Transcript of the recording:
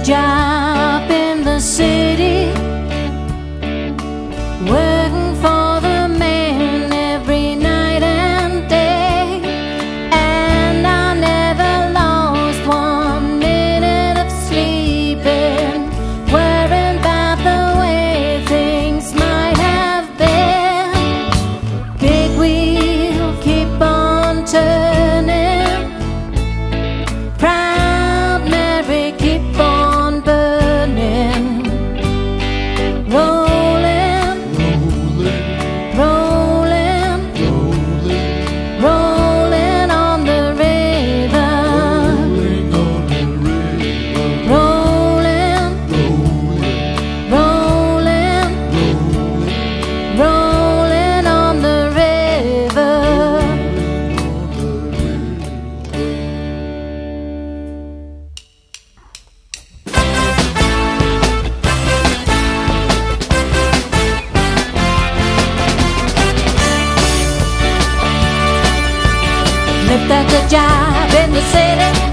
job in the city, working for the man every night and day, and I never lost 1 minute of sleeping, worrying about the way things might have been. Big wheel keep on turning, proud Mary keep on burning, rolling, rolling, rolling on the river, rolling, rolling, rolling on the river. Left at the job in the city,